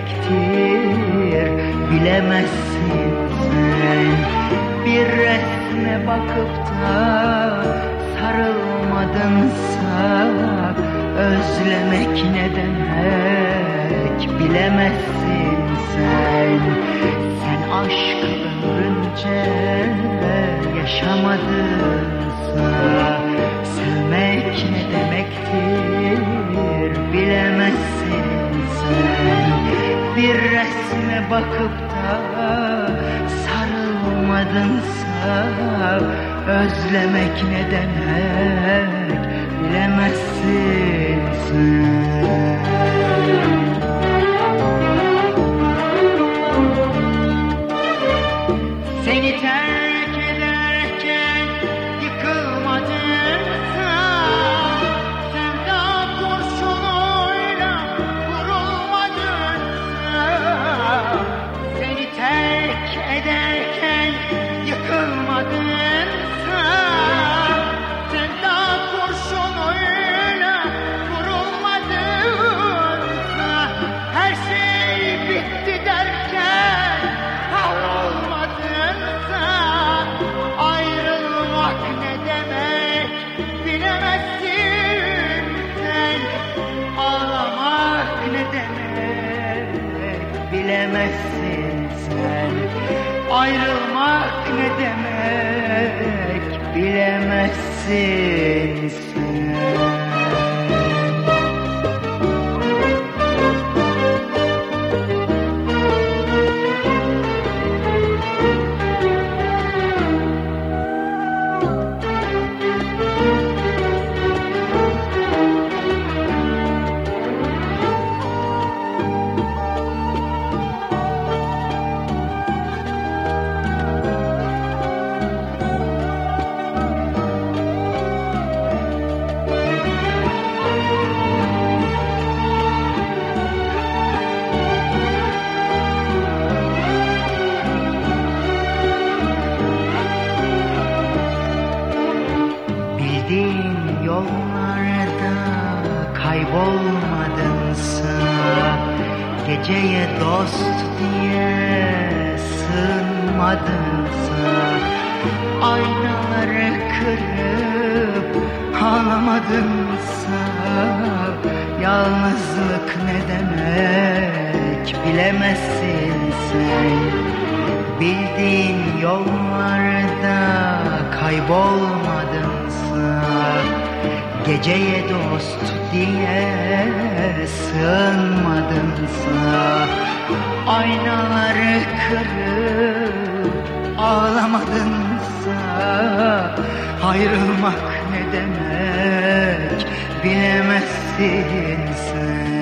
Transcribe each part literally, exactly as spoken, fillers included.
demektir, bilemezsin sen. Bir resme bakıp da sarılmadınsa özlemek ne demek, bilemezsin sen. Sen aşkı ömrünce yaşamadınsa sevmek ne demektir, bilemezsin sen. Bir resme bakıp da sarılmadınsa özlemek ne demek, bilemezsin sen. Seni terk ederken yıkılmadınsa sevda kurşunuyla vurulmadınsa, seni terk ederken yıkılmadınsa sevda kurşunuyla vurulmadınsa, her şey bitti derken kahrolmadınsa, ayrılmak ne demek, bilemezsin sen. Ağlamak ne demek, bilemezsin sen. Ayrılmak ne demek, bilemezsin sen. Bildiğin yollarda kaybolmadınsa, geceye dost diye sığınmadınsa, aynaları kırıp ağlamadınsa, yalnızlık ne demek, bilemezsin sen. Bildiğin yollarda kaybolmadınsa, geceye dost diye sığınmadınsa, aynaları kırıp ağlamadınsa, ayrılmak ne demek, bilemezsin sen.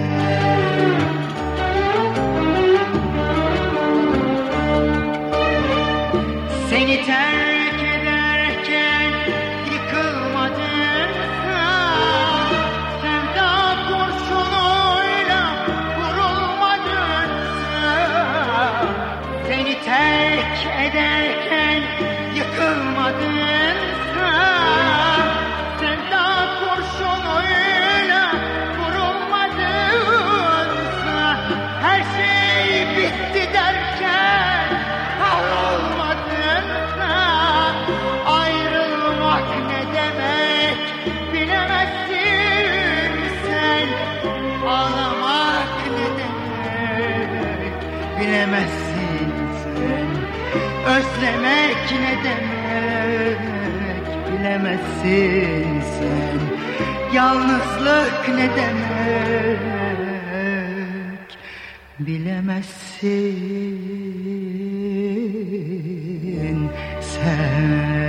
Seni terk ederken yıkılmadınsa, sevda kurşunuyla vurulmadınsa, seni terk ederken yıkılmadınsa, sevda kurşunuyla vurulmadınsa, her şey bitti derken kahrolmadınsa, ayrılmak ne demek, bilemezsin sen. Ağlamak ne demek, bilemezsin sen. Özlemek ne demek, bilemezsin sen. Yalnızlık ne demek, bilemezsin sen.